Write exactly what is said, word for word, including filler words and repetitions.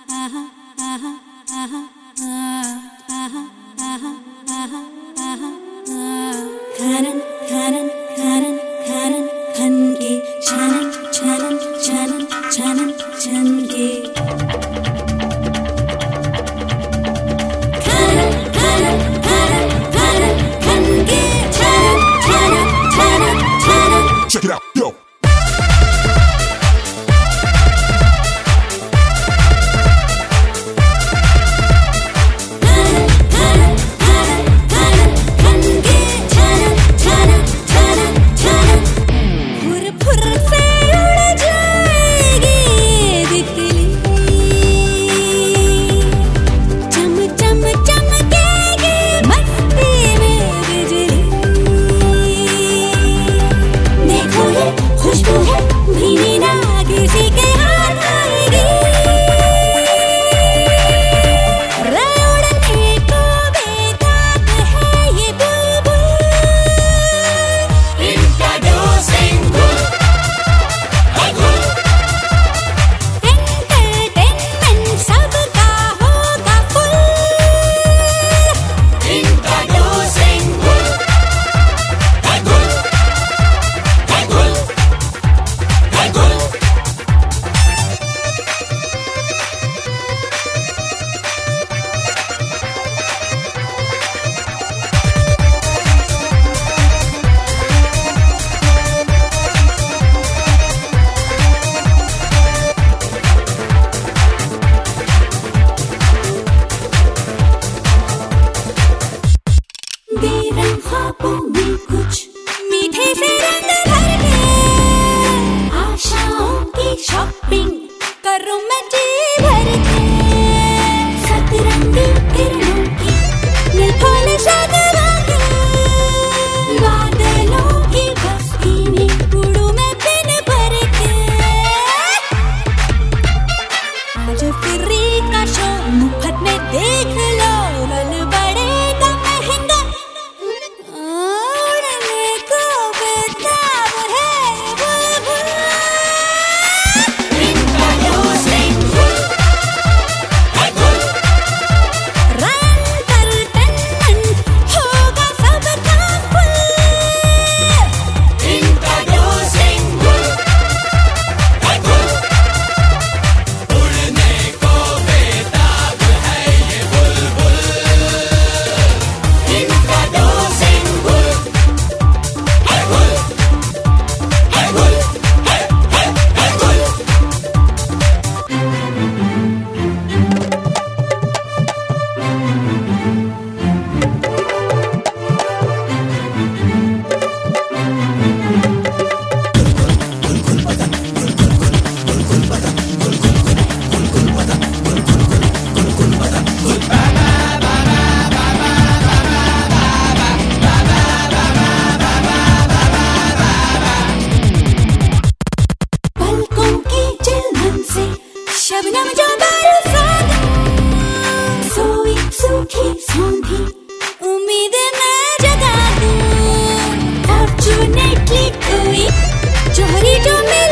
खनन खनन खनन खनन खन के छनन छनन छनन छनन छन के खनन खनन खनन खनन खन के छनन छनन छनन छनन। Check it out, yo. ख्वाबों में कुछ मीठे से रंग भर के आशाओं की शॉपिंग करूं मैं जी भर के सतरंगी किरणों की नील शगवा के बादलों की बस्ती में उड़ूं मैं दिन भर के आज फ्री का शो मुफ्त में देख लो रल बड़ेगा महंगा शबनम जो बरसात सोई सूखी सौंधी उम्मीद मैं जगा दूं फॉर्चूनेटली कोई जोहरी जो